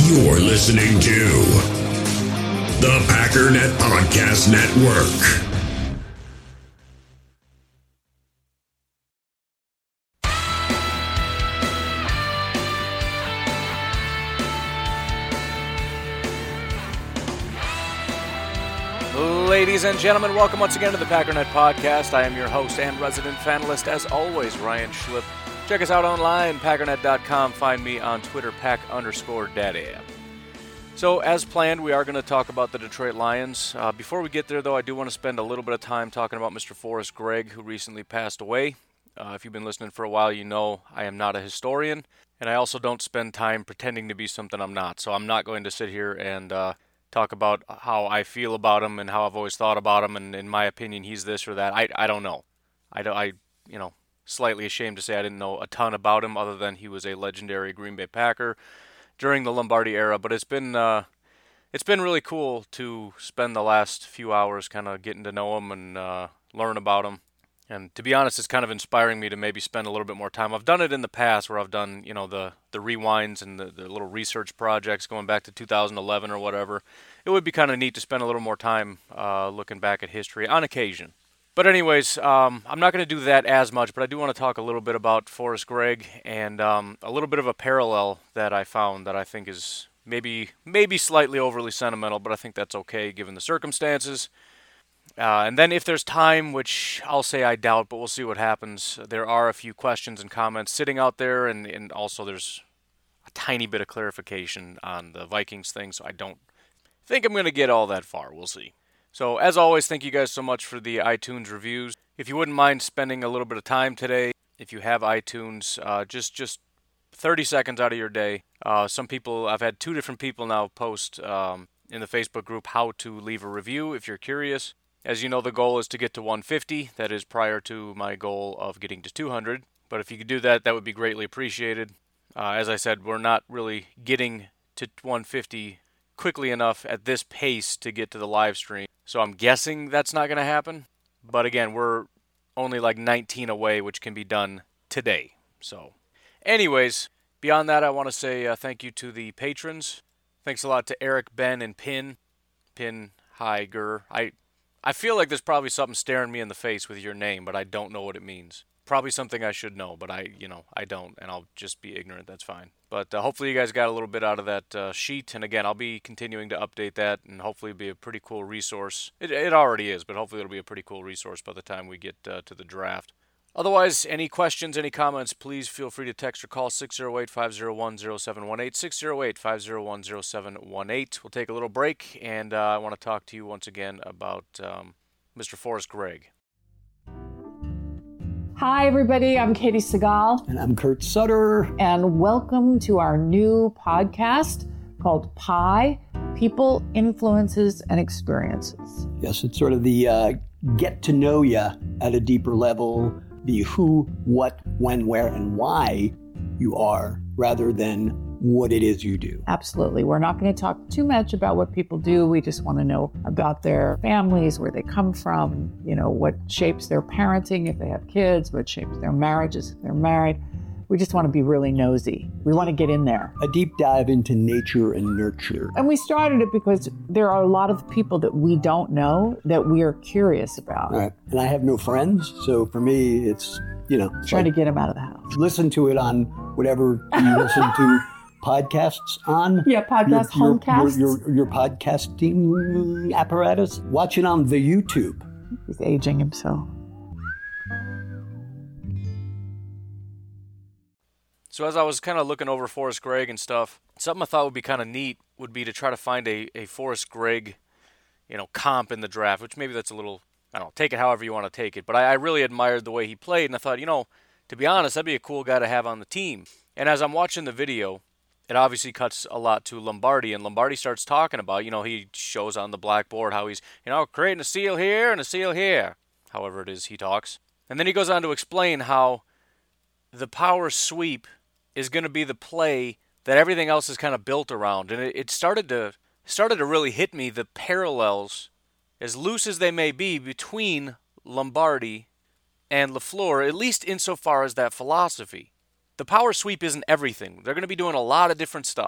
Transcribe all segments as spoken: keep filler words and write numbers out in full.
You're listening to the Packernet Podcast Network. Ladies and gentlemen, welcome once again to the Packernet Podcast. I am your host and resident fanalist, as always, Ryan Schlip. Check us out online, packernet dot com. Find me on Twitter, pack underscore daddy. So, as planned, we are going to talk about the Detroit Lions. Uh, before we get there, though, I do want to spend a little bit of time talking about Mister Forrest Gregg, who recently passed away. Uh, if you've been listening for a while, you know I am not a historian, and I also don't spend time pretending to be something I'm not. So I'm not going to sit here and uh, talk about how I feel about him and how I've always thought about him, and in my opinion, he's this or that. I, I don't know. I, don't, I, you know... Slightly ashamed to say I didn't know a ton about him, other than he was a legendary Green Bay Packer during the Lombardi era. But it's been uh, it's been really cool to spend the last few hours kind of getting to know him and uh, learn about him. And to be honest, it's kind of inspiring me to maybe spend a little bit more time. I've done it in the past where I've done, you know, the, the rewinds and the, the little research projects going back to two thousand eleven or whatever. It would be kind of neat to spend a little more time uh, looking back at history on occasion. But anyways, um, I'm not going to do that as much, but I do want to talk a little bit about Forrest Gregg and um, a little bit of a parallel that I found that I think is maybe maybe slightly overly sentimental, but I think that's okay given the circumstances. Uh, and then if there's time, which I'll say I doubt, but we'll see what happens, there are a few questions and comments sitting out there, and, and also there's a tiny bit of clarification on the Vikings thing, so I don't think I'm going to get all that far. We'll see. So, as always, thank you guys so much for the iTunes reviews. If you wouldn't mind spending a little bit of time today, if you have iTunes, uh, just just thirty seconds out of your day. Uh, some people, I've had two different people now post um, in the Facebook group how to leave a review if you're curious. As you know, the goal is to get to one fifty. That is prior to my goal of getting to two hundred. But if you could do that, that would be greatly appreciated. Uh, as I said, we're not really getting to one fifty quickly enough at this pace to get to the live stream. So I'm guessing that's not going to happen. But again, we're only like nineteen away, which can be done today. So anyways, beyond that, I want to say uh, thank you to the patrons. Thanks a lot to Eric, Ben, and Pin. Pin, hi, Gur. I, I feel like there's probably something staring me in the face with your name, but I don't know what it means. Probably something I should know, but I, you know, I don't, and I'll just be ignorant. That's fine. But uh, hopefully you guys got a little bit out of that uh, sheet, and again, I'll be continuing to update that, and hopefully it'll be a pretty cool resource. It, it already is, but hopefully it'll be a pretty cool resource by the time we get uh, to the draft. Otherwise, any questions, any comments, please feel free to text or call six oh eight, five oh one, oh seven one eight, six oh eight, five oh one, oh seven one eight. We'll take a little break, and uh, I want to talk to you once again about um, Mister Forrest Gregg. Hi, everybody. I'm Katie Segal. And I'm Kurt Sutter. And welcome to our new podcast called Pi, People, Influences, and Experiences. Yes, it's sort of the uh, get to know you at a deeper level, the who, what, when, where, and why you are, rather than what it is you do. Absolutely. We're not going to talk too much about what people do. We just want to know about their families, where they come from, you know, what shapes their parenting if they have kids, what shapes their marriages if they're married. We just want to be really nosy. We want to get in there. A deep dive into nature and nurture. And we started it because there are a lot of people that we don't know that we are curious about. Right. And I have no friends, so for me, it's, you know. Trying like, to get them out of the house. Listen to it on whatever you listen to. Podcasts on? Yeah, podcast, your, homecasts. Your, your, your podcasting apparatus. Watch it on the YouTube. He's aging himself. So as I was kind of looking over Forrest Gregg and stuff, something I thought would be kind of neat would be to try to find a, a Forrest Gregg, you know, comp in the draft, which maybe that's a little, I don't know, take it however you want to take it. But I, I really admired the way he played, and I thought, you know, to be honest, that'd be a cool guy to have on the team. And as I'm watching the video, it obviously cuts a lot to Lombardi, and Lombardi starts talking about, you know, he shows on the blackboard how he's, you know, creating a seal here and a seal here, however it is he talks. And then he goes on to explain how the power sweep is going to be the play that everything else is kind of built around. And it, it started to started to really hit me, the parallels, as loose as they may be, between Lombardi and LaFleur, at least insofar as that philosophy. The power sweep isn't everything. They're going to be doing a lot of different stuff.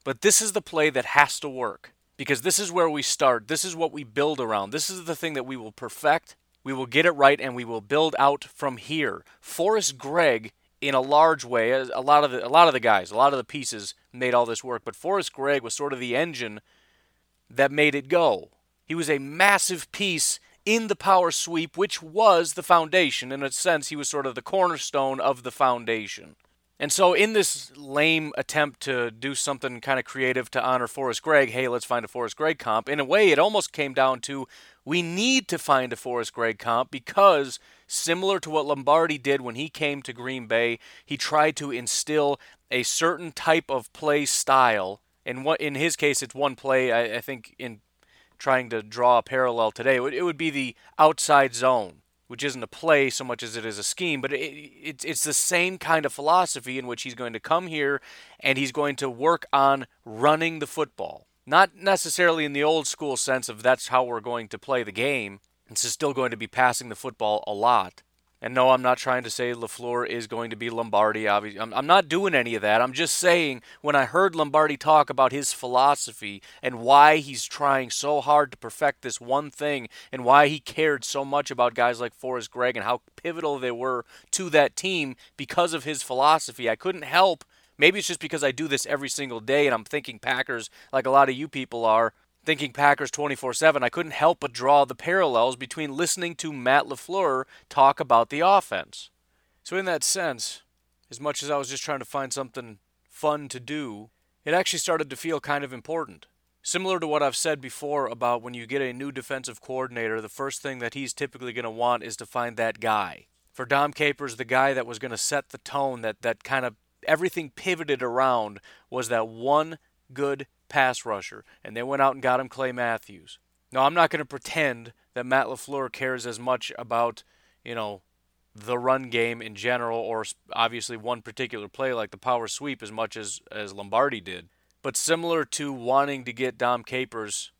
But this is the play that has to work, because this is where we start. This is what we build around. This is the thing that we will perfect. We will get it right, and we will build out from here. Forrest Gregg, in a large way, a lot of the, a lot of the guys, a lot of the pieces made all this work, but Forrest Gregg was sort of the engine that made it go. He was a massive piece in the power sweep, which was the foundation. In a sense, he was sort of the cornerstone of the foundation. And so in this lame attempt to do something kind of creative to honor Forrest Gregg, hey, let's find a Forrest Gregg comp, in a way it almost came down to we need to find a Forrest Gregg comp because similar to what Lombardi did when he came to Green Bay, he tried to instill a certain type of play style. And what in his case, it's one play, I, I think, in trying to draw a parallel today, it would, it would be the outside zone, which isn't a play so much as it is a scheme, but it, it, it's the same kind of philosophy in which he's going to come here and he's going to work on running the football. Not necessarily in the old school sense of that's how we're going to play the game. This is still going to be passing the football a lot. And no, I'm not trying to say LaFleur is going to be Lombardi. Obviously, I'm, I'm not doing any of that. I'm just saying when I heard Lombardi talk about his philosophy and why he's trying so hard to perfect this one thing and why he cared so much about guys like Forrest Gregg and how pivotal they were to that team because of his philosophy, I couldn't help. Maybe it's just because I do this every single day and I'm thinking Packers like a lot of you people are. Thinking Packers twenty-four seven, I couldn't help but draw the parallels between listening to Matt LaFleur talk about the offense. So in that sense, as much as I was just trying to find something fun to do, it actually started to feel kind of important. Similar to what I've said before about when you get a new defensive coordinator, the first thing that he's typically going to want is to find that guy. For Dom Capers, the guy that was going to set the tone, that, that kind of everything pivoted around, was that one good pass rusher, and they went out and got him Clay Matthews. Now, I'm not going to pretend that Matt LaFleur cares as much about, you know, the run game in general, or obviously one particular play like the power sweep as much as, as Lombardi did. But similar to wanting to get Dom Capers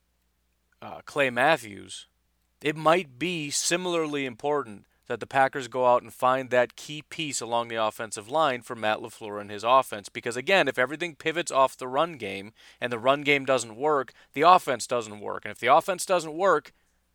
uh, Clay Matthews, it might be similarly important that the Packers go out and find that key piece along the offensive line for Matt LaFleur and his offense. Because, again, if everything pivots off the run game and the run game doesn't work, the offense doesn't work. And if the offense doesn't work,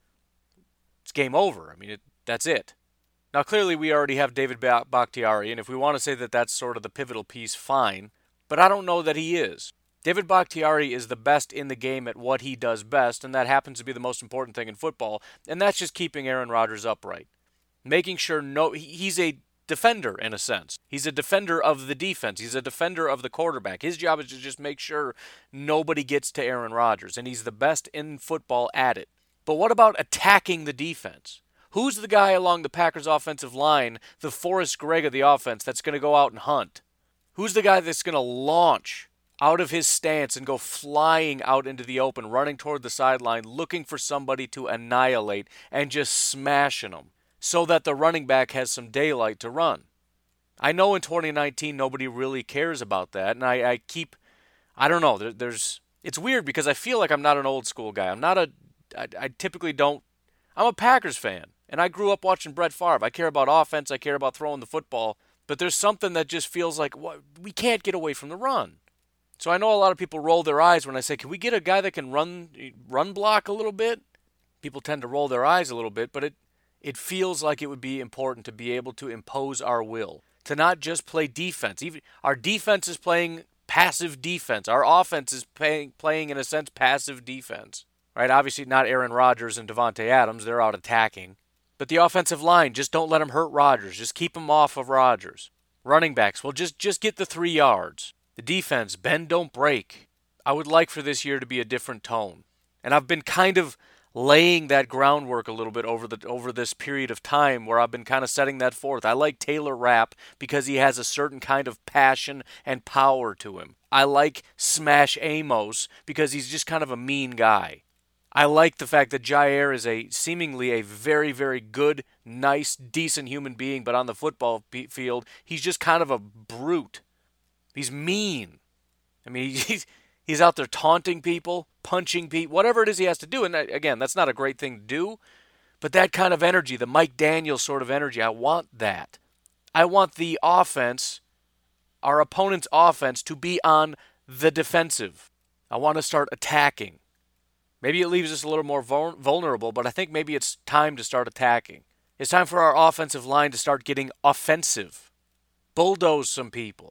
it's game over. I mean, it, that's it. Now, clearly, we already have David Bakhtiari, and if we want to say that that's sort of the pivotal piece, fine. But I don't know that he is. David Bakhtiari is the best in the game at what he does best, and that happens to be the most important thing in football, and that's just keeping Aaron Rodgers upright. Making sure no, he's a defender in a sense. He's a defender of the defense. He's a defender of the quarterback. His job is to just make sure nobody gets to Aaron Rodgers, and he's the best in football at it. But what about attacking the defense? Who's the guy along the Packers offensive line, the Forrest Gregg of the offense, that's going to go out and hunt? Who's the guy that's going to launch out of his stance and go flying out into the open, running toward the sideline, looking for somebody to annihilate and just smashing them, so that the running back has some daylight to run? I know in twenty nineteen nobody really cares about that, and I, I keep, I don't know, there, there's, it's weird because I feel like I'm not an old school guy. I'm not a, I, I typically don't, I'm a Packers fan, and I grew up watching Brett Favre. I care about offense, I care about throwing the football, but there's something that just feels like, what, we can't get away from the run. So I know a lot of people roll their eyes when I say, can we get a guy that can run run block a little bit? People tend to roll their eyes a little bit, but it, It feels like it would be important to be able to impose our will, to not just play defense. Even our defense is playing passive defense. Our offense is playing, playing in a sense, passive defense. Right? Obviously not Aaron Rodgers and Devontae Adams. They're out attacking. But the offensive line, just don't let them hurt Rodgers. Just keep them off of Rodgers. Running backs, well, just, just get the three yards. The defense, bend, don't break. I would like for this year to be a different tone. And I've been kind of laying that groundwork a little bit over the over this period of time where I've been kind of setting that forth. I like Taylor Rapp because he has a certain kind of passion and power to him. I like Smash Amos because he's just kind of a mean guy. I like the fact that Jair is a seemingly a very, very good, nice, decent human being, but on the football field, he's just kind of a brute. He's mean. I mean, he's he's out there taunting people, punching people, whatever it is he has to do. And again, that's not a great thing to do, but that kind of energy, the Mike Daniels sort of energy, I want that. I want the offense, our opponent's offense, to be on the defensive. I want to start attacking. Maybe it leaves us a little more vul- vulnerable, but I think maybe it's time to start attacking. It's time for our offensive line to start getting offensive. Bulldoze some people.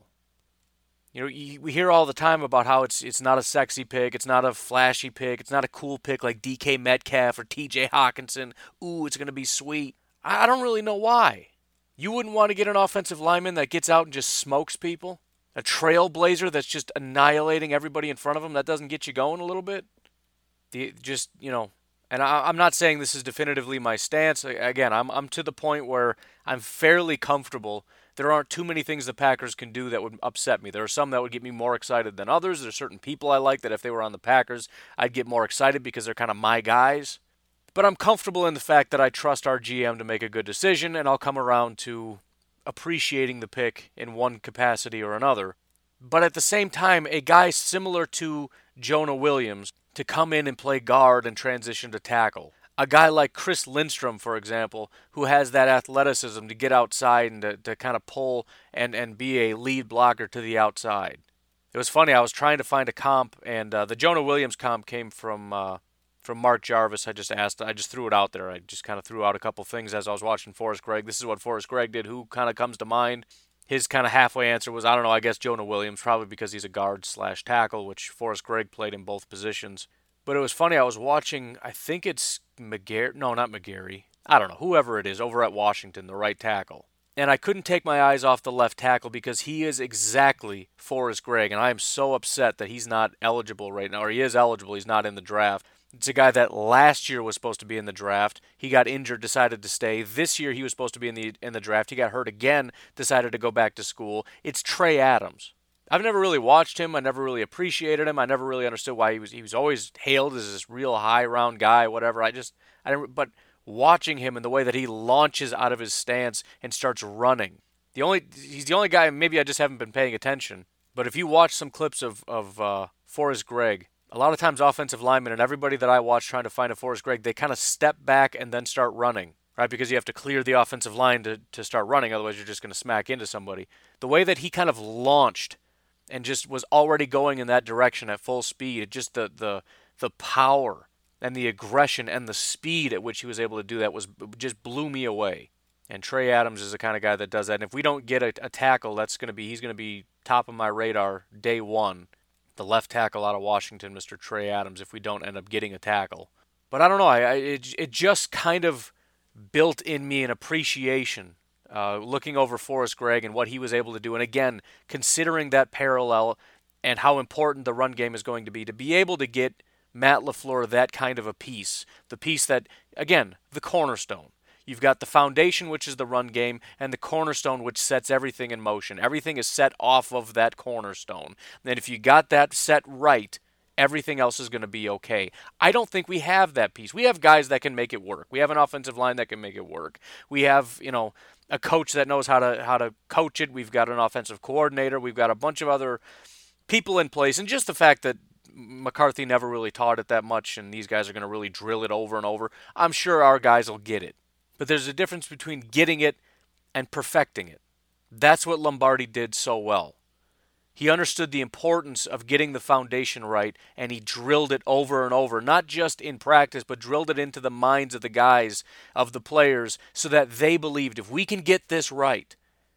You know, we hear all the time about how it's it's not a sexy pick, it's not a flashy pick, it's not a cool pick like D K Metcalf or T J Hawkinson. Ooh, it's going to be sweet. I don't really know why. You wouldn't want to get an offensive lineman that gets out and just smokes people? A trailblazer that's just annihilating everybody in front of him? That doesn't get you going a little bit? The, just, you know, and I, I'm not saying this is definitively my stance. Again, I'm I'm to the point where I'm fairly comfortable. There aren't too many things the Packers can do that would upset me. There are some that would get me more excited than others. There's certain people I like that if they were on the Packers, I'd get more excited because they're kind of my guys. But I'm comfortable in the fact that I trust our G M to make a good decision, and I'll come around to appreciating the pick in one capacity or another. But at the same time, a guy similar to Jonah Williams to come in and play guard and transition to tackle. A guy like Chris Lindstrom, for example, who has that athleticism to get outside and to, to kind of pull and, and be a lead blocker to the outside. It was funny, I was trying to find a comp, and uh, the Jonah Williams comp came from uh, from Mark Jarvis. I just asked, I just threw it out there. I just kind of threw out a couple things as I was watching Forrest Gregg. This is what Forrest Gregg did. Who kind of comes to mind? His kind of halfway answer was, I don't know, I guess Jonah Williams, probably because he's a guard slash tackle, which Forrest Gregg played in both positions. But it was funny, I was watching, I think it's McGarry, no, not McGarry, I don't know, whoever it is over at Washington, the right tackle. And I couldn't take my eyes off the left tackle because he is exactly Forrest Gregg, and I am so upset that he's not eligible right now, or he is eligible, he's not in the draft. It's a guy that last year was supposed to be in the draft. He got injured, decided to stay. This year he was supposed to be in the in the draft. He got hurt again, decided to go back to school. It's Trey Adams. I've never really watched him. I never really appreciated him. I never really understood why he was he was always hailed as this real high round guy, whatever. I just I didn't but watching him and the way that he launches out of his stance and starts running. The only he's the only guy, maybe I just haven't been paying attention, but if you watch some clips of of uh, Forrest Gregg, a lot of times offensive linemen and everybody that I watch trying to find a Forrest Gregg, they kind of step back and then start running, right? Because you have to clear the offensive line to, to start running, otherwise you're just going to smack into somebody. The way that he kind of launched and just was already going in that direction at full speed, just the the the power and the aggression and the speed at which he was able to do that was just blew me away. And Trey Adams is the kind of guy that does that. And if we don't get a, a tackle, that's going to be he's going to be top of my radar day one. The left tackle out of Washington, Mister Trey Adams, if we don't end up getting a tackle. But I don't know, I, I it, it just kind of built in me an appreciation, uh, looking over Forrest Gregg and what he was able to do. And again, considering that parallel and how important the run game is going to be, to be able to get Matt LaFleur that kind of a piece, the piece that, again, the cornerstone. You've got the foundation, which is the run game, and the cornerstone, which sets everything in motion. Everything is set off of that cornerstone. And if you got that set right, everything else is going to be okay. I don't think we have that piece. We have guys that can make it work. We have an offensive line that can make it work. We have, you know, a coach that knows how to how to coach it. We've got an offensive coordinator. We've got a bunch of other people in place. And just the fact that McCarthy never really taught it that much, and these guys are going to really drill it over and over, I'm sure our guys will get it. But there's a difference between getting it and perfecting it. That's what Lombardi did so well. He understood the importance of getting the foundation right, and he drilled it over and over, not just in practice, but drilled it into the minds of the guys, of the players, so that they believed if we can get this right,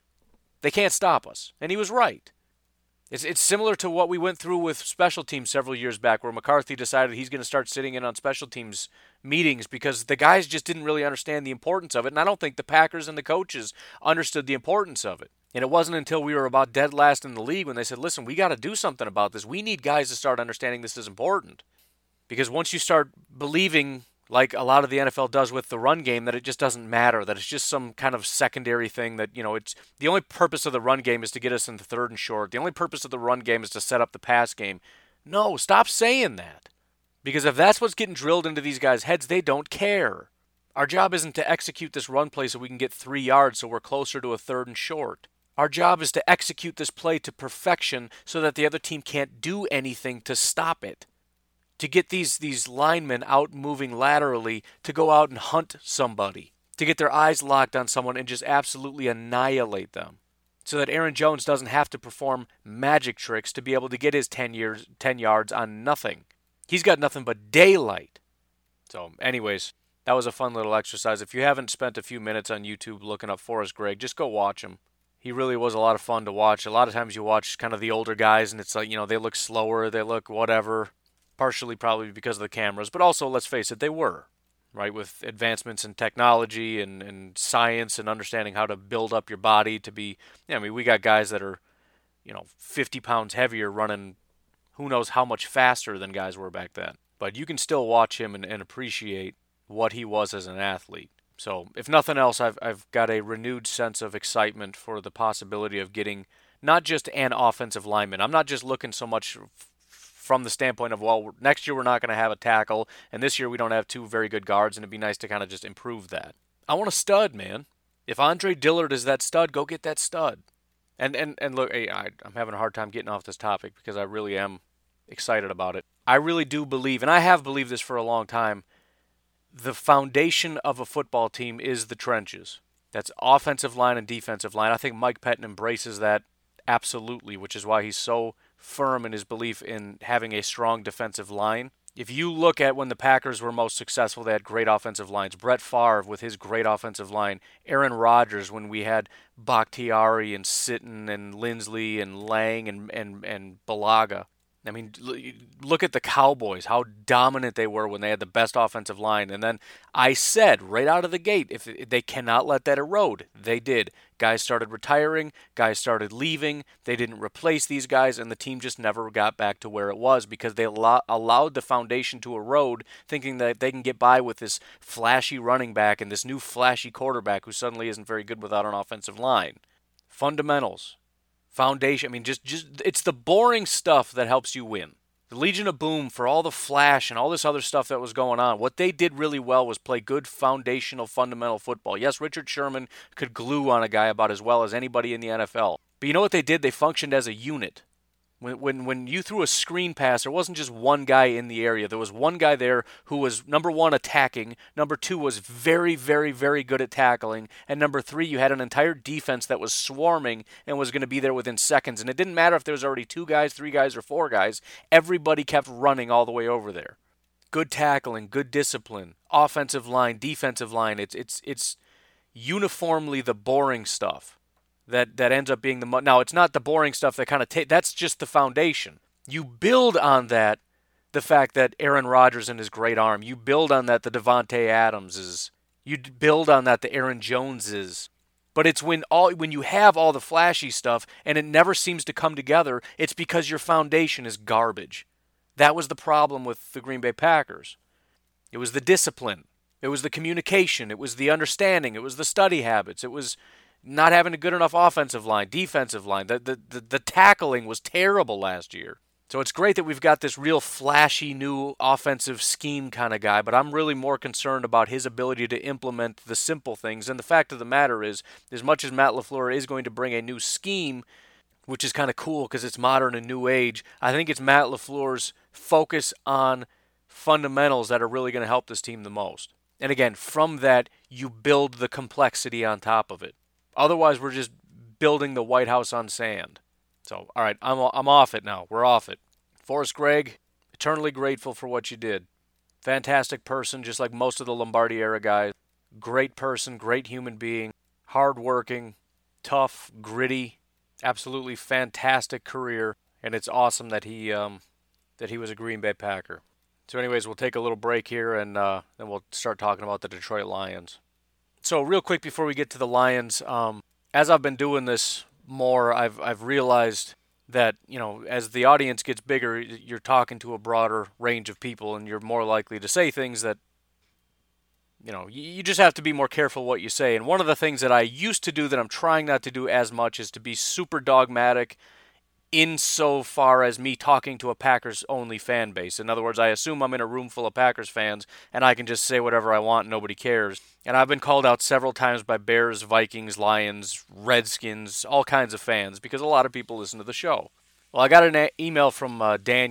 they can't stop us. And he was right. It's it's similar to what we went through with special teams several years back, where McCarthy decided he's going to start sitting in on special teams meetings because the guys just didn't really understand the importance of it. And I don't think the Packers and the coaches understood the importance of it. And it wasn't until we were about dead last in the league when they said, listen, we got to do something about this. We need guys to start understanding this is important. Because once you start believing, like a lot of the N F L does with the run game, that it just doesn't matter, that it's just some kind of secondary thing that, you know, it's the only purpose of the run game is to get us into third and short. The only purpose of the run game is to set up the pass game. No, stop saying that. Because if that's what's getting drilled into these guys' heads, they don't care. Our job isn't to execute this run play so we can get three yards so we're closer to a third and short. Our job is to execute this play to perfection so that the other team can't do anything to stop it. To get these, these linemen out moving laterally to go out and hunt somebody. To get their eyes locked on someone and just absolutely annihilate them. so that Aaron Jones doesn't have to perform magic tricks to be able to get his ten years, ten yards on nothing. He's got nothing but daylight. So anyways, that was a fun little exercise. If you haven't spent a few minutes on YouTube looking up Forrest Gregg, just go watch him. He really was a lot of fun to watch. A lot of times you watch kind of the older guys and it's like, you know, they look slower, they look whatever, partially probably because of the cameras, but also, let's face it, they were, right? With advancements in technology and, and science and understanding how to build up your body to be, you know, I mean, we got guys that are, you know, fifty pounds heavier running who knows how much faster than guys were back then. But you can still watch him and, and appreciate what he was as an athlete. So, if nothing else, I've I've got a renewed sense of excitement for the possibility of getting not just an offensive lineman. I'm not just looking so much f- from the standpoint of, well, next year we're not going to have a tackle, and this year we don't have two very good guards, and it'd be nice to kind of just improve that. I want a stud, man. If Andre Dillard is that stud, go get that stud. And and, and look, hey, I, I'm having a hard time getting off this topic because I really am excited about it. I really do believe, and I have believed this for a long time, the foundation of a football team is the trenches. That's offensive line and defensive line. I think Mike Pettine embraces that absolutely, which is why he's so firm in his belief in having a strong defensive line. If you look at when the Packers were most successful, they had great offensive lines. Brett Favre with his great offensive line. Aaron Rodgers when we had Bakhtiari and Sitton and Lindsley and Lang and, and, and Balaga. I mean, look at the Cowboys, how dominant they were when they had the best offensive line. And then I said right out of the gate, if they cannot let that erode, they did. Guys started retiring, guys started leaving, they didn't replace these guys, and the team just never got back to where it was because they allow- allowed the foundation to erode, thinking that they can get by with this flashy running back and this new flashy quarterback who suddenly isn't very good without an offensive line. Fundamentals. Foundation, I mean, just, just it's the boring stuff that helps you win. The Legion of Boom, for all the flash and all this other stuff that was going on, what they did really well was play good foundational, fundamental football. Yes, Richard Sherman could glue on a guy about as well as anybody in the N F L. But you know what they did? They functioned as a unit. When when when you threw a screen pass, there wasn't just one guy in the area. There was one guy there who was, number one, attacking. Number two, was very, very, very good at tackling. And number three, you had an entire defense that was swarming and was going to be there within seconds. And it didn't matter if there was already two guys, three guys, or four guys. Everybody kept running all the way over there. Good tackling, good discipline, offensive line, defensive line. It's it's it's uniformly the boring stuff that that ends up being the mo- now it's not the boring stuff that kind of ta- that's just the foundation. You build on that the fact that Aaron Rodgers and his great arm. You build on that the Devontae Adamses. You build on that the Aaron Joneses. But it's when all when you have all the flashy stuff and it never seems to come together, it's because your foundation is garbage. That was the problem with the Green Bay Packers. It was the discipline. It was the communication. It was the understanding. It was the study habits. It was not having a good enough offensive line, defensive line. The, the the the tackling was terrible last year. So it's great that we've got this real flashy new offensive scheme kind of guy, but I'm really more concerned about his ability to implement the simple things. And the fact of the matter is, as much as Matt LaFleur is going to bring a new scheme, which is kind of cool because it's modern and new age, I think it's Matt LaFleur's focus on fundamentals that are really going to help this team the most. And again, from that, you build the complexity on top of it. Otherwise, we're just building the White House on sand. So, all right, I'm I'm off it now. We're off it. Forrest Gregg, eternally grateful for what you did. Fantastic person, just like most of the Lombardi era guys. Great person, great human being, hardworking, tough, gritty, absolutely fantastic career. And it's awesome that he um, that he was a Green Bay Packer. So, anyways, we'll take a little break here, and uh, then we'll start talking about the Detroit Lions. So real quick before we get to the Lions, um, as I've been doing this more, I've I've realized that, you know, as the audience gets bigger, you're talking to a broader range of people, and you're more likely to say things that, you know, you just have to be more careful what you say. And one of the things that I used to do that I'm trying not to do as much is to be super dogmatic insofar as me talking to a Packers-only fan base. In other words, I assume I'm in a room full of Packers fans, and I can just say whatever I want and nobody cares. And I've been called out several times by Bears, Vikings, Lions, Redskins, all kinds of fans, because a lot of people listen to the show. Well, I got an a- email from uh, Daniel,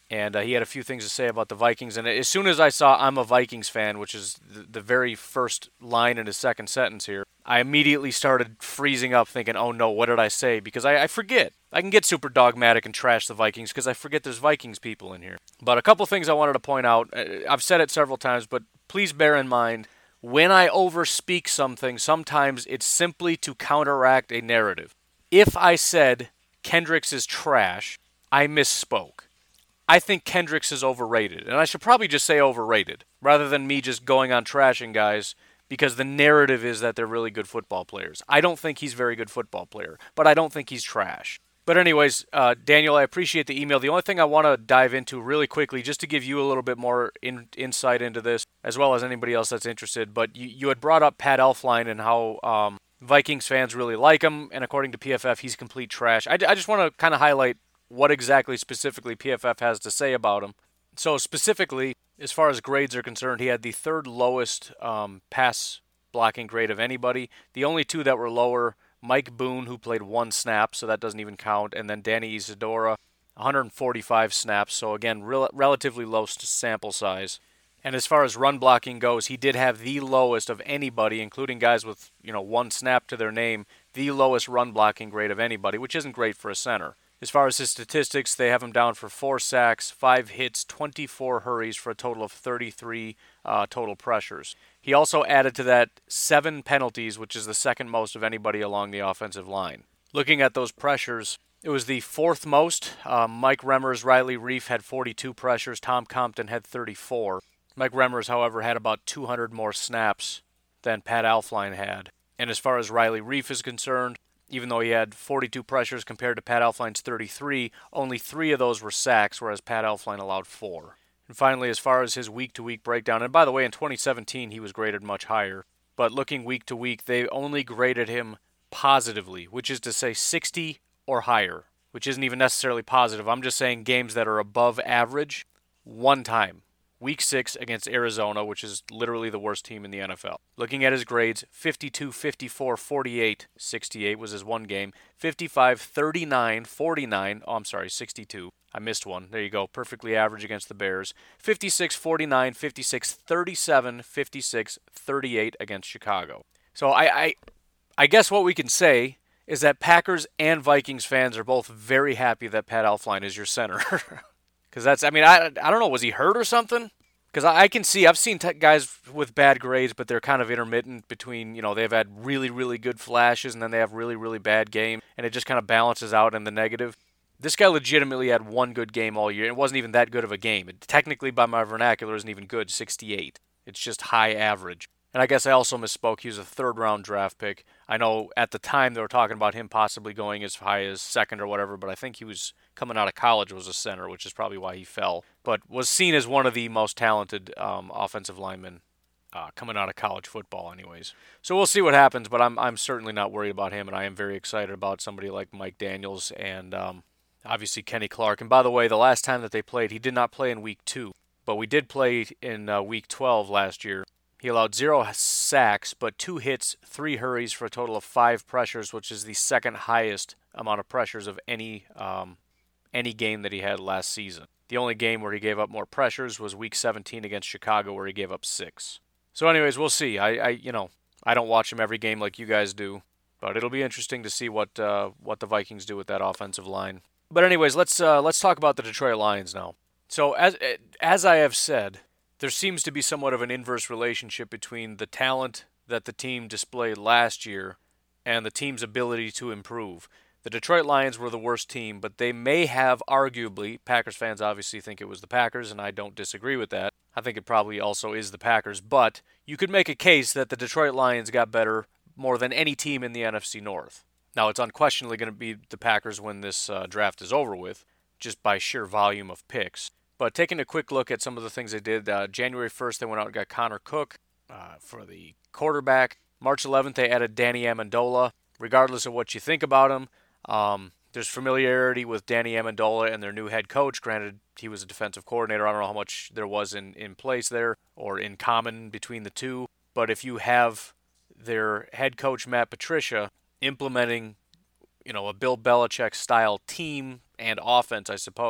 And uh, he had a few things to say about the Vikings. And as soon as I saw I'm a Vikings fan, which is the, the very first line in his second sentence here, I immediately started freezing up thinking, oh no, what did I say? Because I, I forget. I can get super dogmatic and trash the Vikings because I forget there's Vikings people in here. But a couple things I wanted to point out. I've said it several times, but please bear in mind, when I overspeak something, sometimes it's simply to counteract a narrative. If I said Kendricks is trash, I misspoke. I think Kendricks is overrated, and I should probably just say overrated, rather than me just going on trashing guys, because the narrative is that they're really good football players. I don't think he's a very good football player, but I don't think he's trash. But anyways, uh, Daniel, I appreciate the email. The only thing I want to dive into really quickly, just to give you a little bit more in, insight into this, as well as anybody else that's interested, but you, you had brought up Pat Elflein and how um, Vikings fans really like him, and according to P F F, he's complete trash. I, I just want to kind of highlight what exactly specifically P F F has to say about him. So specifically, as far as grades are concerned, he had the third lowest um, pass blocking grade of anybody. The only two that were lower, Mike Boone, who played one snap, so that doesn't even count, and then Danny Isidora, one hundred forty-five snaps, so again, rel- relatively low sample size. And as far as run blocking goes, he did have the lowest of anybody, including guys with, you know, one snap to their name, the lowest run blocking grade of anybody, which isn't great for a center. As far as his statistics, they have him down for four sacks, five hits, twenty-four hurries for a total of thirty-three uh, total pressures. He also added to that seven penalties, which is the second most of anybody along the offensive line. Looking at those pressures, it was the fourth most. Uh, Mike Remmers, Riley Reiff had forty-two pressures. Tom Compton had thirty-four. Mike Remmers, however, had about two hundred more snaps than Pat Elflein had. And as far as Riley Reiff is concerned, even though he had forty-two pressures compared to Pat Elflein's thirty-three, only three of those were sacks, whereas Pat Elflein allowed four. And finally, as far as his week-to-week breakdown, and by the way, in twenty seventeen he was graded much higher, but looking week-to-week, they only graded him positively, which is to say sixty or higher, which isn't even necessarily positive. I'm just saying games that are above average, one time. Week six against Arizona, which is literally the worst team in the N F L. Looking at his grades, fifty-two, fifty-four, forty-eight, sixty-eight was his one game. fifty-five, thirty-nine, forty-nine, oh, I'm sorry, sixty-two. I missed one. There you go. Perfectly average against the Bears. fifty-six, forty-nine, fifty-six, thirty-seven, fifty-six, thirty-eight against Chicago. So I, I, I guess what we can say is that Packers and Vikings fans are both very happy that Pat Elflein is your center. Because that's, I mean, I, I don't know, was he hurt or something? Because I, I can see, I've seen t- guys with bad grades, but they're kind of intermittent between, you know, they've had really, really good flashes and then they have really, really bad game, and it just kind of balances out in the negative. This guy legitimately had one good game all year. It wasn't even that good of a game. It, technically, by my vernacular, isn't even good, sixty-eight. It's just high average. And I guess I also misspoke. He was a third-round draft pick. I know at the time they were talking about him possibly going as high as second or whatever, but I think he was coming out of college was a center, which is probably why he fell. But was seen as one of the most talented um, offensive linemen uh, coming out of college football anyways. So we'll see what happens, but I'm I'm certainly not worried about him, and I am very excited about somebody like Mike Daniels and um, obviously Kenny Clark. And by the way, the last time that they played, he did not play in week two, but we did play in uh, week twelve last year. He allowed zero sacks, but two hits, three hurries for a total of five pressures, which is the second highest amount of pressures of any um, any game that he had last season. The only game where he gave up more pressures was week seventeen against Chicago, where he gave up six. So anyways, we'll see. I, I you know, I don't watch him every game like you guys do, but it'll be interesting to see what uh, what the Vikings do with that offensive line. But anyways, let's uh, let's talk about the Detroit Lions now. So as as I have said, there seems to be somewhat of an inverse relationship between the talent that the team displayed last year and the team's ability to improve. The Detroit Lions were the worst team, but they may have arguably, Packers fans obviously think it was the Packers, and I don't disagree with that. I think it probably also is the Packers, but you could make a case that the Detroit Lions got better more than any team in the N F C North. Now, it's unquestionably going to be the Packers when this uh, draft is over with, just by sheer volume of picks. But taking a quick look at some of the things they did, uh, January first they went out and got Connor Cook uh, for the quarterback. March eleventh they added Danny Amendola. Regardless of what you think about him, um, there's familiarity with Danny Amendola and their new head coach. Granted, he was a defensive coordinator. I don't know how much there was in, in place there or in common between the two. But if you have their head coach, Matt Patricia, implementing, you know, a Bill Belichick-style team and offense, I suppose,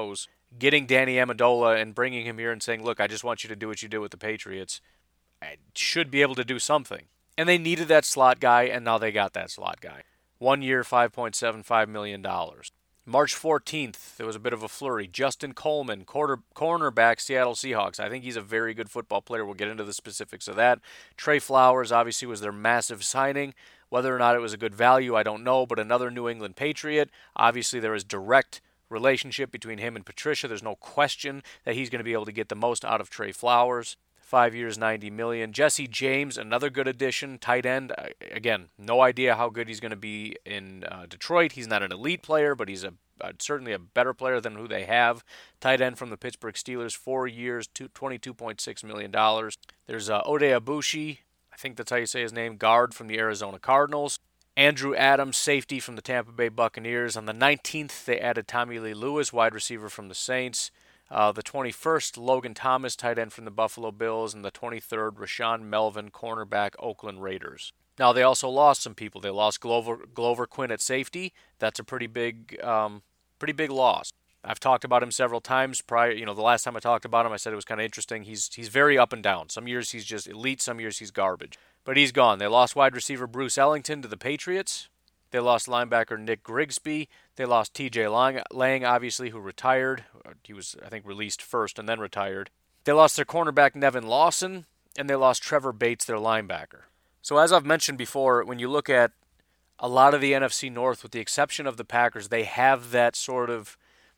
getting Danny Amendola and bringing him here and saying, look, I just want you to do what you did with the Patriots, I should be able to do something. And they needed that slot guy, and now they got that slot guy. One year, five point seven five million dollars. March fourteenth, there was a bit of a flurry. Justin Coleman, quarter, cornerback, Seattle Seahawks. I think he's a very good football player. We'll get into the specifics of that. Trey Flowers, obviously, was their massive signing. Whether or not it was a good value, I don't know, but another New England Patriot. Obviously, there is direct relationship between him and Patricia. There's no question that he's going to be able to get the most out of Trey Flowers. Five years, ninety million dollars. Jesse James, another good addition, tight end. Again, no idea how good he's going to be in uh, Detroit. He's not an elite player, but he's a uh, certainly a better player than who they have. Tight end from the Pittsburgh Steelers, four years, twenty-two point six million dollars. There's uh, Ode Abushi, I think that's how you say his name, guard from the Arizona Cardinals. Andrew Adams, safety from the Tampa Bay Buccaneers. On the nineteenth, they added Tommy Lee Lewis, wide receiver from the Saints. Uh, the twenty-first, Logan Thomas, tight end from the Buffalo Bills. And the twenty-third, Rashawn Melvin, cornerback, Oakland Raiders. Now, they also lost some people. They lost Glover, Glover Quinn at safety. That's a pretty big um, pretty big loss. I've talked about him several times prior. You know, the last time I talked about him, I said it was kind of interesting. He's he's very up and down. Some years he's just elite. Some years he's garbage. But he's gone. They lost wide receiver Bruce Ellington to the Patriots. They lost linebacker Nick Grigsby. They lost T J Lang, Lang, obviously, who retired. He was, I think, released first and then retired. They lost their cornerback Nevin Lawson, and they lost Trevor Bates, their linebacker. So as I've mentioned before, when you look at a lot of the N F C North, with the exception of the Packers, they have that sort of,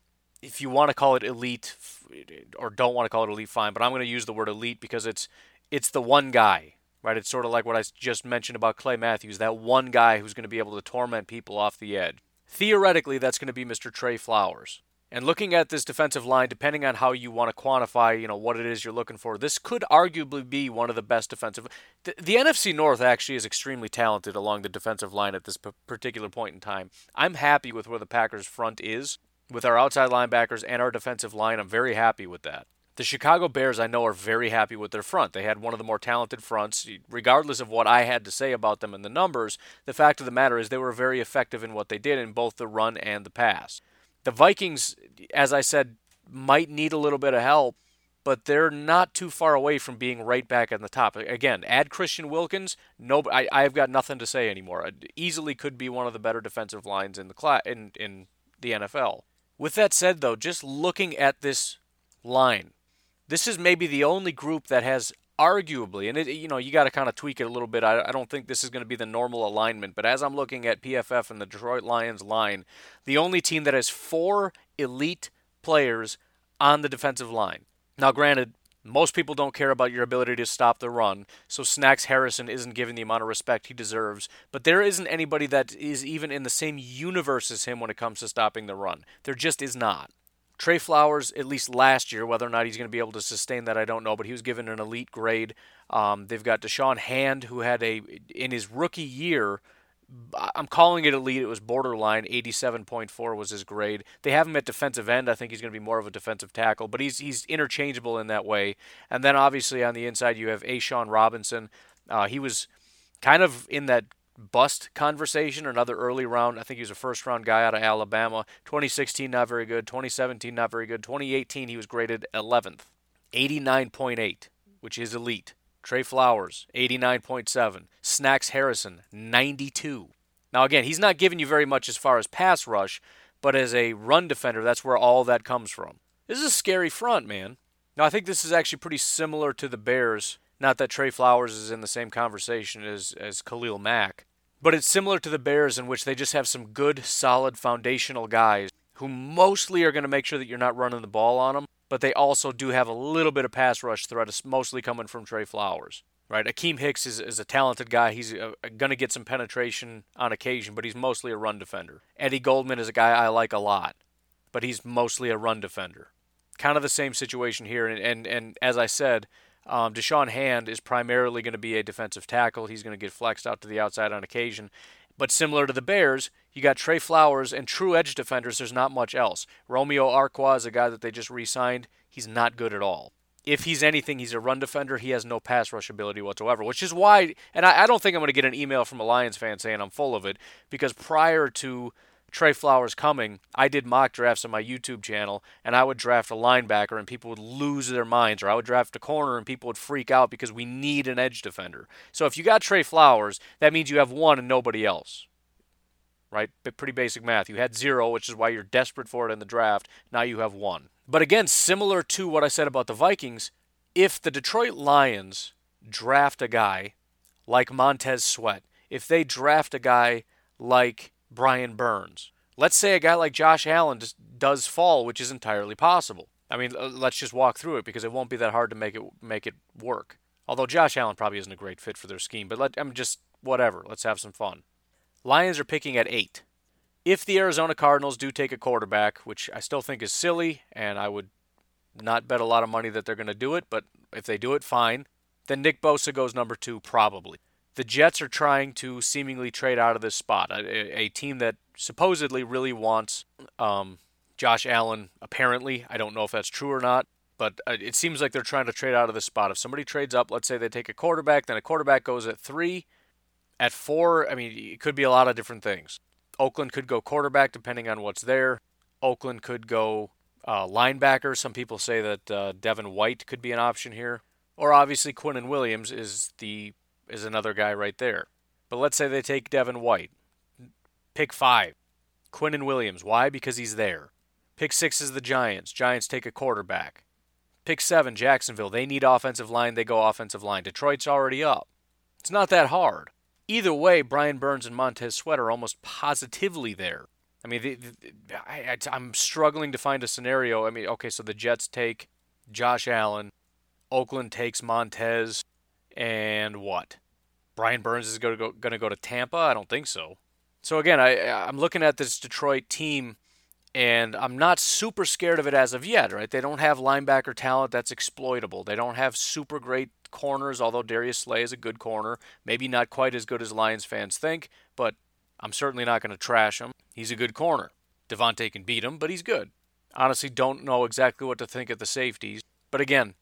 if you want to call it elite, or don't want to call it elite, fine, but I'm going to use the word elite because it's it's the one guy. Right, it's sort of like what I just mentioned about Clay Matthews, that one guy who's going to be able to torment people off the edge. Theoretically, that's going to be Mister Trey Flowers. And looking at this defensive line, depending on how you want to quantify, you know, what it is you're looking for, this could arguably be one of the best defensive. The, the N F C North actually is extremely talented along the defensive line at this p- particular point in time. I'm happy with where the Packers' front is with our outside linebackers and our defensive line. I'm very happy with that. The Chicago Bears, I know, are very happy with their front. They had one of the more talented fronts. Regardless of what I had to say about them in the numbers, the fact of the matter is they were very effective in what they did in both the run and the pass. The Vikings, as I said, might need a little bit of help, but they're not too far away from being right back at the top. Again, add Christian Wilkins, no, I, I've got nothing to say anymore. It easily could be one of the better defensive lines in the cla- in, in the N F L. With that said, though, just looking at this line, this is maybe the only group that has arguably, and it, you know, you got to kind of tweak it a little bit. I, I don't think this is going to be the normal alignment, but as I'm looking at P F F and the Detroit Lions line, the only team that has four elite players on the defensive line. Now, granted, most people don't care about your ability to stop the run, so Snacks Harrison isn't given the amount of respect he deserves, but there isn't anybody that is even in the same universe as him when it comes to stopping the run. There just is not. Trey Flowers, at least last year, whether or not he's going to be able to sustain that, I don't know, but he was given an elite grade. Um, they've got Deshaun Hand, who had a, in his rookie year, I'm calling it elite, it was borderline, eighty-seven point four was his grade. They have him at defensive end. I think he's going to be more of a defensive tackle, but he's he's interchangeable in that way. And then obviously on the inside you have Ashawn Robinson. Uh, he was kind of in that bust conversation, another early round. I think he was a first round guy out of Alabama. twenty sixteen, not very good. twenty seventeen, not very good. twenty eighteen, he was graded eleventh. eighty-nine point eight, which is elite. Trey Flowers, eighty-nine point seven. Snacks Harrison, ninety-two. Now again, he's not giving you very much as far as pass rush, but as a run defender, that's where all that comes from. This is a scary front, man. Now I think this is actually pretty similar to the Bears. Not that Trey Flowers is in the same conversation as, as Khalil Mack. But it's similar to the Bears in which they just have some good, solid, foundational guys who mostly are going to make sure that you're not running the ball on them, but they also do have a little bit of pass rush threat, mostly coming from Trey Flowers. Right? Akeem Hicks is, is a talented guy. He's uh, going to get some penetration on occasion, but he's mostly a run defender. Eddie Goldman is a guy I like a lot, but he's mostly a run defender. Kind of the same situation here, and, and, and as I said, Um, Deshaun Hand is primarily going to be a defensive tackle. He's going to get flexed out to the outside on occasion. But similar to the Bears, you got Trey Flowers and true edge defenders. There's not much else. Romeo Arqua is a guy that they just re-signed. He's not good at all. If he's anything, he's a run defender. He has no pass rush ability whatsoever, which is why, and I, I don't think I'm going to get an email from a Lions fan saying I'm full of it, because prior to Trey Flowers coming, I did mock drafts on my YouTube channel, and I would draft a linebacker and people would lose their minds, or I would draft a corner and people would freak out because we need an edge defender. So if you got Trey Flowers, that means you have one and nobody else, right? Pretty basic math. You had zero, which is why you're desperate for it in the draft. Now you have one. But again, similar to what I said about the Vikings, if the Detroit Lions draft a guy like Montez Sweat, if they draft a guy like Brian Burns, let's say a guy like Josh Allen just does fall, which is entirely possible. I mean, let's just walk through it because it won't be that hard to make it make it work. Although Josh Allen probably isn't a great fit for their scheme, but let, I'm just whatever. Let's have some fun. Lions are picking at eight. If the Arizona Cardinals do take a quarterback, which I still think is silly, and I would not bet a lot of money that they're going to do it, but if they do it, fine, then Nick Bosa goes number two, probably. The Jets are trying to seemingly trade out of this spot, a, a team that supposedly really wants um, Josh Allen, apparently. I don't know if that's true or not, but it seems like they're trying to trade out of this spot. If somebody trades up, let's say they take a quarterback, then a quarterback goes at three. At four, I mean, it could be a lot of different things. Oakland could go quarterback depending on what's there. Oakland could go uh, linebacker. Some people say that uh, Devin White could be an option here. Or obviously Quinnen Williams is the is another guy right there. But let's say they take Devin White. Pick five, Quinnen Williams. Why? Because he's there. Pick six is the Giants. Giants take a quarterback. Pick seven, Jacksonville. They need offensive line. They go offensive line. Detroit's already up. It's not that hard. Either way, Brian Burns and Montez Sweat are almost positively there. I mean, the, the, I, I, I'm struggling to find a scenario. I mean, okay, so the Jets take Josh Allen. Oakland takes Montez. And what? Brian Burns is going to go going to go to Tampa? I don't think so. So again, I I'm looking at this Detroit team, and I'm not super scared of it as of yet. Right? They don't have linebacker talent that's exploitable. They don't have super great corners, although Darius Slay is a good corner. Maybe not quite as good as Lions fans think, but I'm certainly not going to trash him. He's a good corner. Devontae can beat him, but he's good. Honestly, don't know exactly what to think of the safeties. But again,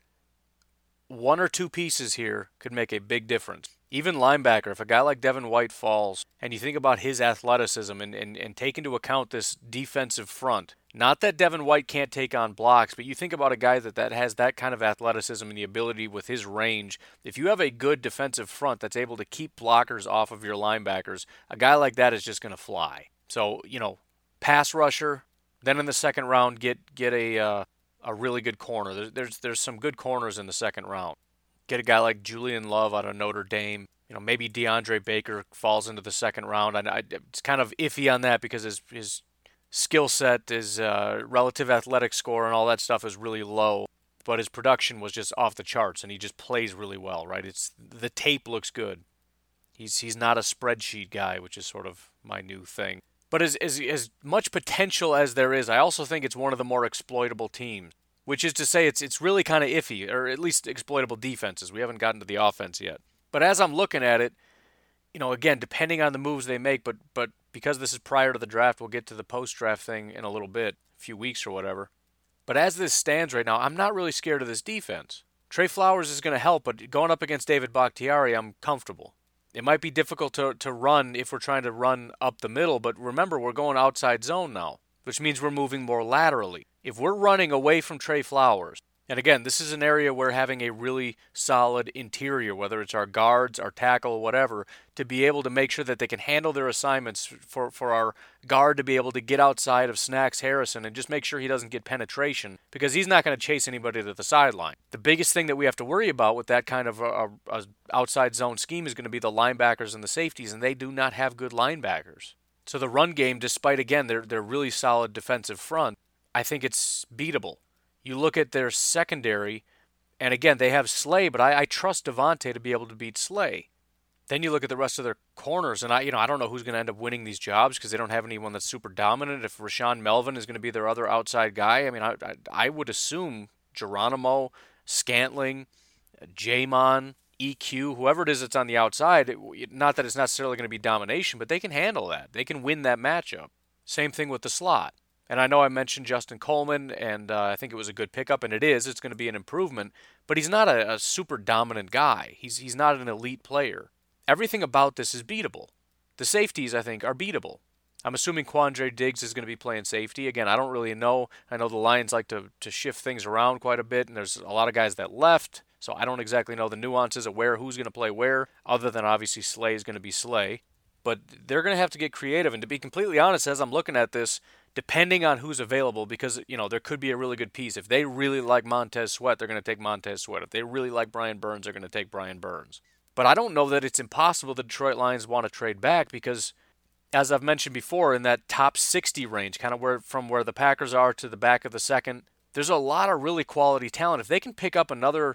one or two pieces here could make a big difference. Even linebacker, if a guy like Devin White falls, and you think about his athleticism and, and, and take into account this defensive front, not that Devin White can't take on blocks, but you think about a guy that, that has that kind of athleticism and the ability with his range. If you have a good defensive front that's able to keep blockers off of your linebackers, a guy like that is just going to fly. So, you know, pass rusher, then in the second round get get a uh, a really good corner. There's, there's there's some good corners in the second round. Get a guy like Julian Love out of Notre Dame. You know, maybe DeAndre Baker falls into the second round. I, I, it's kind of iffy on that because his his skill set, his uh, relative athletic score, and all that stuff is really low. But his production was just off the charts, and he just plays really well. Right? It's the tape looks good. He's he's not a spreadsheet guy, which is sort of my new thing. But as, as as much potential as there is, I also think it's one of the more exploitable teams. Which is to say it's it's really kind of iffy, or at least exploitable defenses. We haven't gotten to the offense yet. But as I'm looking at it, you know, again, depending on the moves they make, but but because this is prior to the draft, we'll get to the post-draft thing in a little bit, a few weeks or whatever. But as this stands right now, I'm not really scared of this defense. Trey Flowers is going to help, but going up against David Bakhtiari, I'm comfortable. It might be difficult to, to run if we're trying to run up the middle, but remember, we're going outside zone now, which means we're moving more laterally. If we're running away from Trey Flowers, and again, this is an area where having a really solid interior, whether it's our guards, our tackle, whatever, to be able to make sure that they can handle their assignments for, for our guard to be able to get outside of Snacks Harrison and just make sure he doesn't get penetration, because he's not going to chase anybody to the sideline. The biggest thing that we have to worry about with that kind of a, a, a outside zone scheme is going to be the linebackers and the safeties, and they do not have good linebackers. So the run game, despite, again, their, their really solid defensive front, I think it's beatable. You look at their secondary, and again, they have Slay, but I, I trust Devontae to be able to beat Slay. Then you look at the rest of their corners, and I, you know, I don't know who's going to end up winning these jobs because they don't have anyone that's super dominant. If Rashaan Melvin is going to be their other outside guy, I mean, I, I, I would assume Geronimo, Scantling, Jamon, E Q, whoever it is that's on the outside, it, not that it's necessarily going to be domination, but they can handle that. They can win that matchup. Same thing with the slot. And I know I mentioned Justin Coleman, and uh, I think it was a good pickup, and it is. It's going to be an improvement. But he's not a, a super dominant guy. He's he's not an elite player. Everything about this is beatable. The safeties, I think, are beatable. I'm assuming Quandre Diggs is going to be playing safety. Again, I don't really know. I know the Lions like to, to shift things around quite a bit, and there's a lot of guys that left, so I don't exactly know the nuances of where, who's going to play where, other than obviously Slay is going to be Slay. But they're going to have to get creative, and to be completely honest, as I'm looking at this, depending on who's available, because, you know, there could be a really good piece. If they really like Montez Sweat, they're going to take Montez Sweat. If they really like Brian Burns, they're going to take Brian Burns. But I don't know that it's impossible the Detroit Lions want to trade back because, as I've mentioned before, in that top sixty range, kind of where from where the Packers are to the back of the second, there's a lot of really quality talent. If they can pick up another,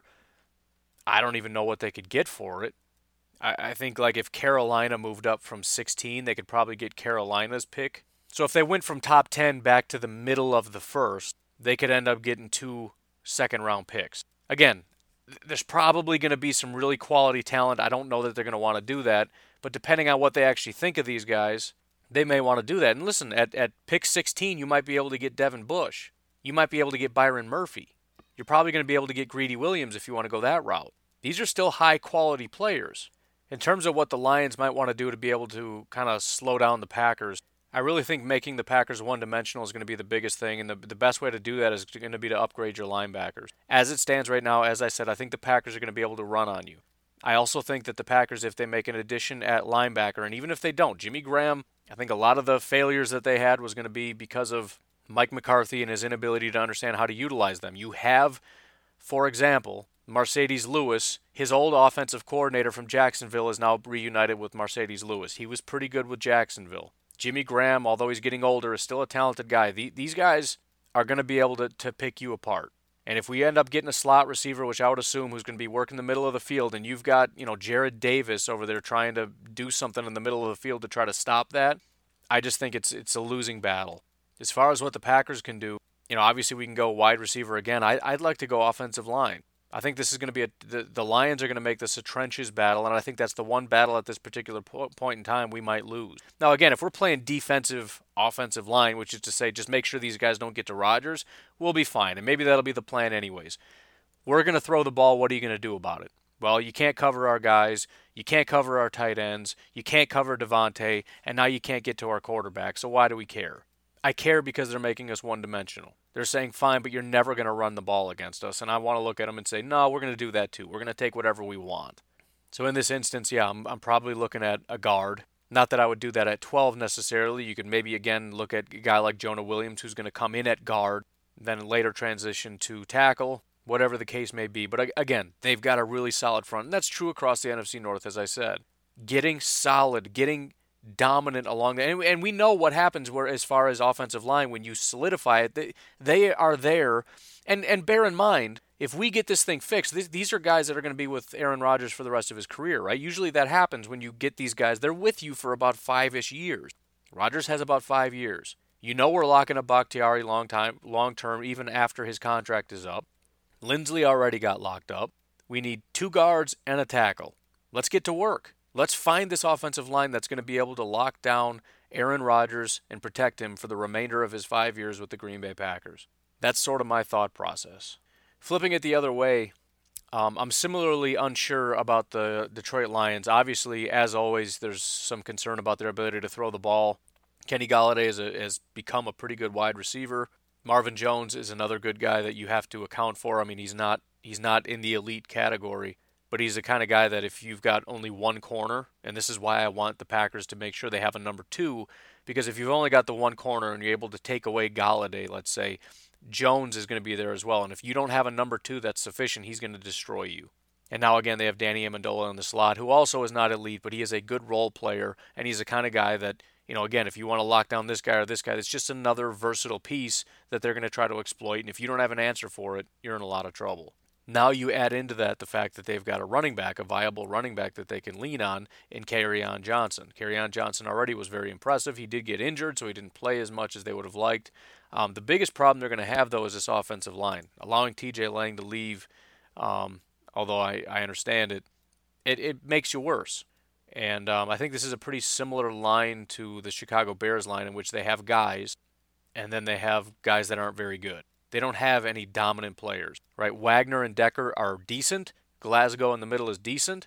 I don't even know what they could get for it. I, I think like if Carolina moved up from sixteen, they could probably get Carolina's pick. So if they went from top ten back to the middle of the first, they could end up getting two second-round picks. Again, there's probably going to be some really quality talent. I don't know that they're going to want to do that. But depending on what they actually think of these guys, they may want to do that. And listen, at, at pick sixteen, you might be able to get Devin Bush. You might be able to get Byron Murphy. You're probably going to be able to get Greedy Williams if you want to go that route. These are still high-quality players. In terms of what the Lions might want to do to be able to kind of slow down the Packers, I really think making the Packers one-dimensional is going to be the biggest thing, and the, the best way to do that is going to be to upgrade your linebackers. As it stands right now, as I said, I think the Packers are going to be able to run on you. I also think that the Packers, if they make an addition at linebacker, and even if they don't, Jimmy Graham, I think a lot of the failures that they had was going to be because of Mike McCarthy and his inability to understand how to utilize them. You have, for example, Mercedes Lewis, his old offensive coordinator from Jacksonville is now reunited with Mercedes Lewis. He was pretty good with Jacksonville. Jimmy Graham, although he's getting older, is still a talented guy. The, these guys are going to be able to, to pick you apart. And if we end up getting a slot receiver, which I would assume who's going to be working the middle of the field, and you've got, you know, Jared Davis over there trying to do something in the middle of the field to try to stop that, I just think it's it's a losing battle. As far as what the Packers can do, you know, obviously we can go wide receiver again. I, I'd like to go offensive line. I think this is going to be a, the, the Lions are going to make this a trenches battle, and I think that's the one battle at this particular po- point in time we might lose. Now, again, if we're playing defensive, offensive line, which is to say just make sure these guys don't get to Rodgers, we'll be fine, and maybe that'll be the plan anyways. We're going to throw the ball. What are you going to do about it? Well, you can't cover our guys. You can't cover our tight ends. You can't cover Devontae, and now you can't get to our quarterback, so why do we care? I care because they're making us one-dimensional. They're saying, fine, but you're never going to run the ball against us. And I want to look at them and say, no, we're going to do that too. We're going to take whatever we want. So in this instance, yeah, I'm, I'm probably looking at a guard. Not that I would do that at twelve necessarily. You could maybe, again, look at a guy like Jonah Williams who's going to come in at guard, then later transition to tackle, whatever the case may be. But again, they've got a really solid front. And that's true across the N F C North, as I said. Getting solid, getting dominant along there, and, and we know what happens where as far as offensive line when you solidify it, they, they are there, and and bear in mind, if we get this thing fixed, these, these are guys that are going to be with Aaron Rodgers for the rest of his career, right? Usually that happens when you get these guys, they're with you for about five-ish years. Rodgers has about five years. You know we're locking up Bakhtiari long time, long term, even after his contract is up. Lindsley already got locked up. We need two guards and a tackle. Let's get to work. Let's find this offensive line that's going to be able to lock down Aaron Rodgers and protect him for the remainder of his five years with the Green Bay Packers. That's sort of my thought process. Flipping it the other way, um, I'm similarly unsure about the Detroit Lions. Obviously, as always, there's some concern about their ability to throw the ball. Kenny Golladay is a, has become a pretty good wide receiver. Marvin Jones is another good guy that you have to account for. I mean, he's not he's not in the elite category. But he's the kind of guy that if you've got only one corner, and this is why I want the Packers to make sure they have a number two, because if you've only got the one corner and you're able to take away Golladay, let's say, Jones is going to be there as well. And if you don't have a number two that's sufficient, he's going to destroy you. And now again, they have Danny Amendola in the slot, who also is not elite, but he is a good role player, and he's the kind of guy that, you know, again, if you want to lock down this guy or this guy, it's just another versatile piece that they're going to try to exploit. And if you don't have an answer for it, you're in a lot of trouble. Now you add into that the fact that they've got a running back, a viable running back that they can lean on in Kerryon Johnson. Kerryon Johnson already was very impressive. He did get injured, so he didn't play as much as they would have liked. Um, the biggest problem they're going to have, though, is this offensive line. Allowing T J Lang to leave, um, although I, I understand it, it, it makes you worse. And um, I think this is a pretty similar line to the Chicago Bears line in which they have guys, and then they have guys that aren't very good. They don't have any dominant players, right? Wagner and Decker are decent. Glasgow in the middle is decent.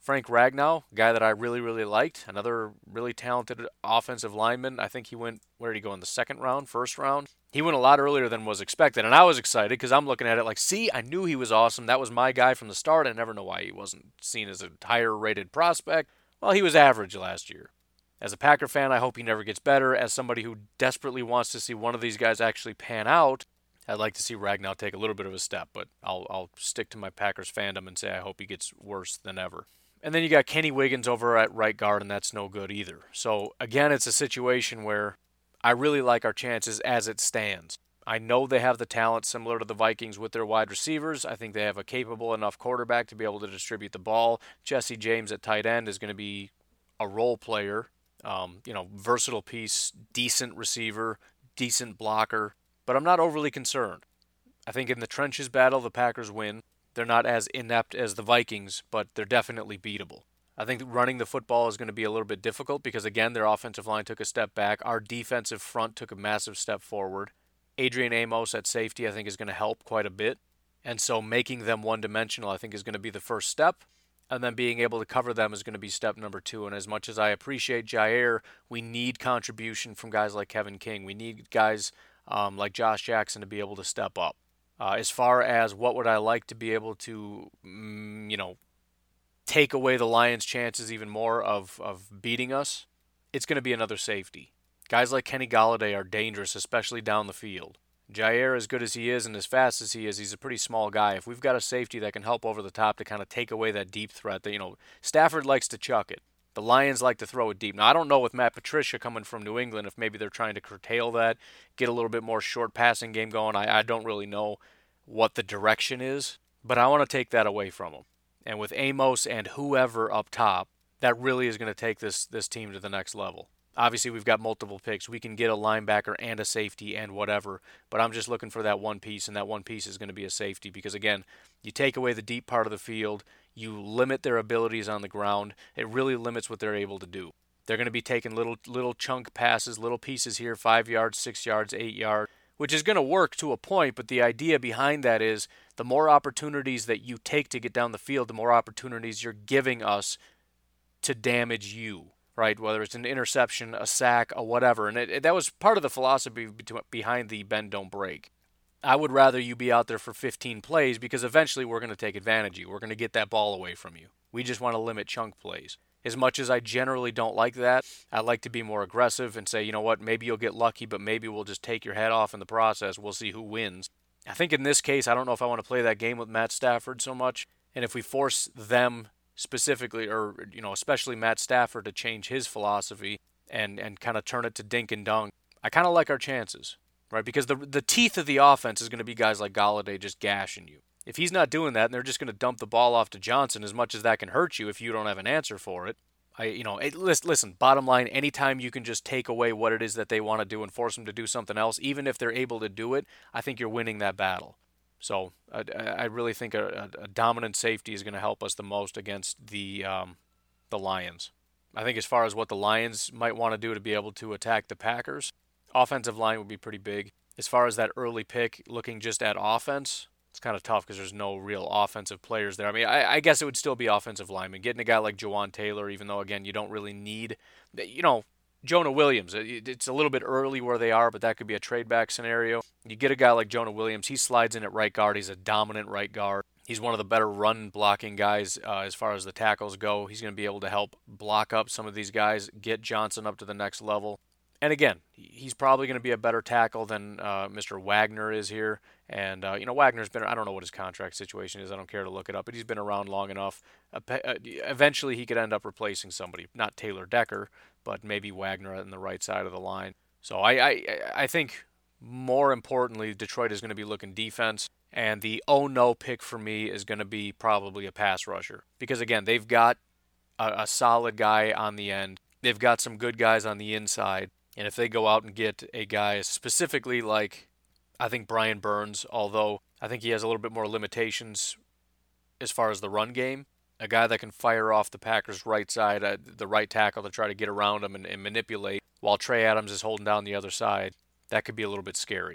Frank Ragnow, a guy that I really, really liked, another really talented offensive lineman. I think he went, where did he go, in the second round, first round? He went a lot earlier than was expected, and I was excited because I'm looking at it like, see, I knew he was awesome. That was my guy from the start. I never know why he wasn't seen as a higher-rated prospect. Well, he was average last year. As a Packer fan, I hope he never gets better. As somebody who desperately wants to see one of these guys actually pan out, I'd like to see Ragnow take a little bit of a step, but I'll I'll stick to my Packers fandom and say I hope he gets worse than ever. And then you got Kenny Wiggins over at right guard, and that's no good either. So, again, it's a situation where I really like our chances as it stands. I know they have the talent similar to the Vikings with their wide receivers. I think they have a capable enough quarterback to be able to distribute the ball. Jesse James at tight end is going to be a role player, um, you know, versatile piece, decent receiver, decent blocker. But I'm not overly concerned. I think in the trenches battle, the Packers win. They're not as inept as the Vikings, but they're definitely beatable. I think running the football is going to be a little bit difficult because, again, their offensive line took a step back. Our defensive front took a massive step forward. Adrian Amos at safety, I think, is going to help quite a bit. And so making them one-dimensional, I think, is going to be the first step. And then being able to cover them is going to be step number two. And as much as I appreciate Jaire, we need contribution from guys like Kevin King. We need guys um, like Josh Jackson to be able to step up. Uh, as far as what would I like to be able to, mm, you know, take away the Lions' chances even more of, of beating us, it's going to be another safety. Guys like Kenny Golladay are dangerous, especially down the field. Jaire, as good as he is and as fast as he is, he's a pretty small guy. If we've got a safety that can help over the top to kind of take away that deep threat, that, you know, Stafford likes to chuck it. The Lions like to throw it deep. Now, I don't know with Matt Patricia coming from New England if maybe they're trying to curtail that, get a little bit more short passing game going. I, I don't really know what the direction is, but I want to take that away from them. And with Amos and whoever up top, that really is going to take this this team to the next level. Obviously, we've got multiple picks. We can get a linebacker and a safety and whatever, but I'm just looking for that one piece, and that one piece is going to be a safety because, again, you take away the deep part of the field, you limit their abilities on the ground, it really limits what they're able to do. They're going to be taking little little chunk passes, little pieces here, five yards, six yards, eight yards, which is going to work to a point, but the idea behind that is the more opportunities that you take to get down the field, the more opportunities you're giving us to damage you. Right, whether it's an interception, a sack, a whatever. And it, it, that was part of the philosophy behind the bend, don't break. I would rather you be out there for fifteen plays because eventually we're going to take advantage of you. We're going to get that ball away from you. We just want to limit chunk plays. As much as I generally don't like that, I like to be more aggressive and say, you know what, maybe you'll get lucky, but maybe we'll just take your head off in the process. We'll see who wins. I think in this case, I don't know if I want to play that game with Matt Stafford so much. And if we force them specifically, or, you know, especially Matt Stafford to change his philosophy and, and kind of turn it to dink and dunk, I kind of like our chances, right? Because the the teeth of the offense is going to be guys like Golladay just gashing you. If he's not doing that and they're just going to dump the ball off to Johnson, as much as that can hurt you if you don't have an answer for it, I, you know, it, listen, bottom line, anytime you can just take away what it is that they want to do and force them to do something else, even if they're able to do it, I think you're winning that battle. So I, I really think a, a dominant safety is going to help us the most against the um, the Lions. I think as far as what the Lions might want to do to be able to attack the Packers, offensive line would be pretty big. As far as that early pick, looking just at offense, it's kind of tough because there's no real offensive players there. I mean, I, I guess it would still be offensive linemen. Getting a guy like Jawan Taylor, even though, again, you don't really need, you know, Jonah Williams, it's a little bit early where they are, but that could be a trade back scenario. You get a guy like Jonah Williams, he slides in at right guard. He's a dominant right guard. He's one of the better run blocking guys uh, as far as the tackles go. He's going to be able to help block up some of these guys, get Johnson up to the next level. And again, he's probably going to be a better tackle than uh, Mister Wagner is here. And, uh, you know, Wagner's been, I don't know what his contract situation is. I don't care to look it up, but he's been around long enough. Uh, eventually he could end up replacing somebody, not Taylor Decker, but maybe Wagner on the right side of the line. So I, I, I think more importantly, Detroit is going to be looking defense. And the oh no pick for me is going to be probably a pass rusher. Because, again, they've got a, a solid guy on the end. They've got some good guys on the inside. And if they go out and get a guy specifically like, I think Brian Burns, although I think he has a little bit more limitations as far as the run game, a guy that can fire off the Packers' right side, uh, the right tackle to try to get around him and, and manipulate while Trey Adams is holding down the other side, that could be a little bit scary.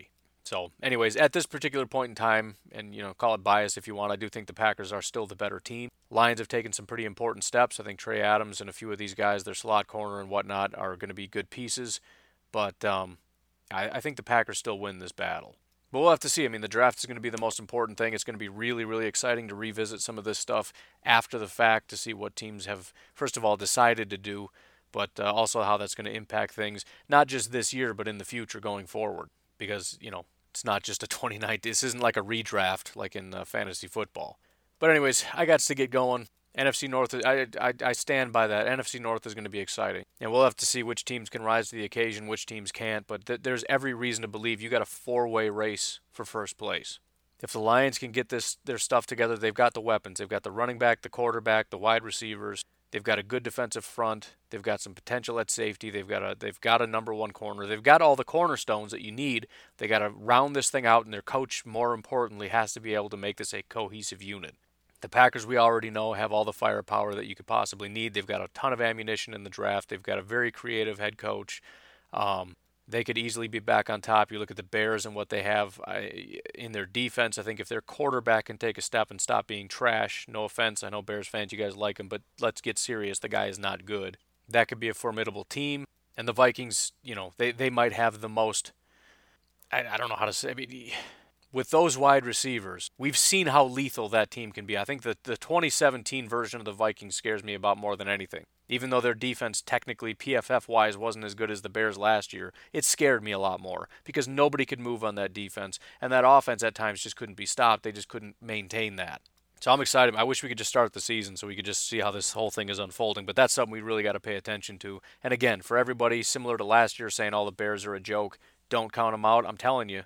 So, anyways, at this particular point in time, and, you know, call it bias if you want, I do think the Packers are still the better team. Lions have taken some pretty important steps. I think Trey Adams and a few of these guys, their slot corner and whatnot, are going to be good pieces. But um, I, I think the Packers still win this battle. But we'll have to see. I mean, the draft is going to be the most important thing. It's going to be really, really exciting to revisit some of this stuff after the fact to see what teams have, first of all, decided to do, but uh, also how that's going to impact things, not just this year, but in the future going forward. Because, you know, it's not just a twenty nineteen, this isn't like a redraft like in uh, fantasy football. But anyways, I got to get going. N F C North, I, I, I stand by that. N F C North is going to be exciting. And we'll have to see which teams can rise to the occasion, which teams can't. But th- there's every reason to believe you got a four-way race for first place. If the Lions can get this their stuff together, they've got the weapons. They've got the running back, the quarterback, the wide receivers. They've got a good defensive front. They've got some potential at safety. They've got a they've got a number one corner. They've got all the cornerstones that you need. They got to round this thing out, and their coach, more importantly, has to be able to make this a cohesive unit. The Packers, we already know, have all the firepower that you could possibly need. They've got a ton of ammunition in the draft. They've got a very creative head coach. Um, they could easily be back on top. You look at the Bears and what they have I, in their defense. I think if their quarterback can take a step and stop being trash, no offense, I know Bears fans, you guys like him, but let's get serious. The guy is not good. That could be a formidable team. And the Vikings, you know, they, they might have the most, I, I don't know how to say, I mean, with those wide receivers, we've seen how lethal that team can be. I think that the twenty seventeen version of the Vikings scares me about more than anything. Even though their defense technically P F F-wise wasn't as good as the Bears last year, it scared me a lot more because nobody could move on that defense, and that offense at times just couldn't be stopped. They just couldn't maintain that. So I'm excited. I wish we could just start the season so we could just see how this whole thing is unfolding, but that's something we really got to pay attention to. And again, for everybody similar to last year saying all the Bears are a joke, don't count them out. I'm telling you,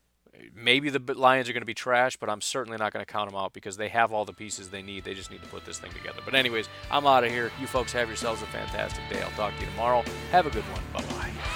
maybe the Lions are going to be trash, but I'm certainly not going to count them out because they have all the pieces they need. They just need to put this thing together. But anyways, I'm out of here. You folks have yourselves a fantastic day. I'll talk to you tomorrow. Have a good one. Bye-bye.